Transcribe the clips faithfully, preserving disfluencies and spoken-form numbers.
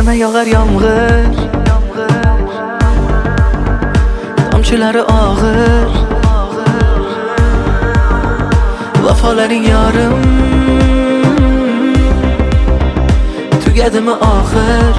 yana yog'ar yomg'ir, tomchilari og'ir. Vafolaring yorim tugadimi oxir?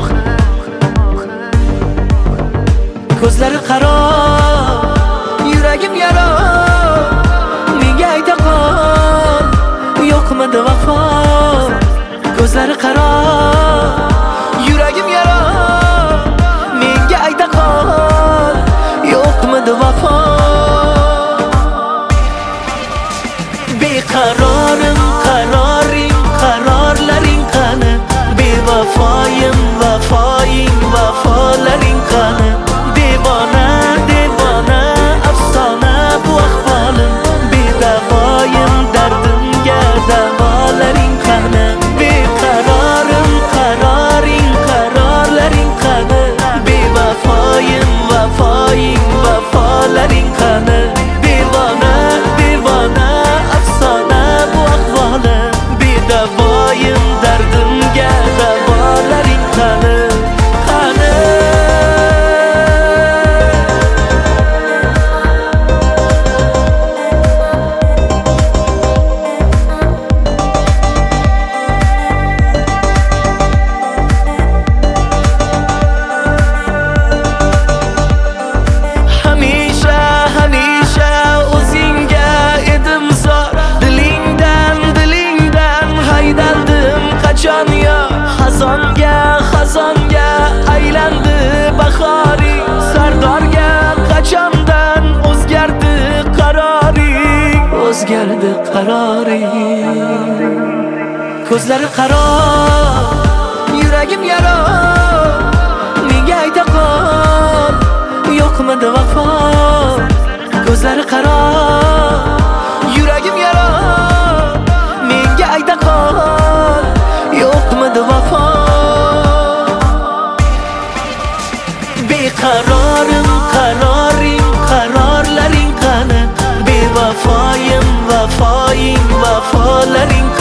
Ko'zlari qaro, yuragim yaro. Menga ayta qol, yo'qmidi vafo? Ko'zlari qaro, yuragim yaro. Menga ayta qol, yo'qmidi vafo? Beqarorim, qaroring, qarorlaring qani? Bevafoyim, vafoying, vafolaring qani? Devona, devona, afsona bu ahvolim. Bedavoyim, dardimga davolaring qani? Beqarorim, qaroring, qarorlaring qani? Bevafoyim, vafoying, vafolaring qani? Devona, devona, afsona bu ahvolim. Bedavoyim, dardimga davolaring qani? Qani? Hamisha, hamisha o'zingga edim zor. Dilingdan, dilingdan haydaldim qachon yo? Xazonga, xazonga aylandi bahoring. Sardorga qachondan o'zgardi qaroring? O'zgardi qaroring. Ko'zlari qaro, yuragim yaro. Menga ayta qol, yo'qmidi vafo? Ko'zlari qaro, yuragim yaro. Menga ayta qol, yo'qmidi vafo? Beqarorim, qaroring, qarorlaring qani? Bevafoyim, vafoying, vafolaring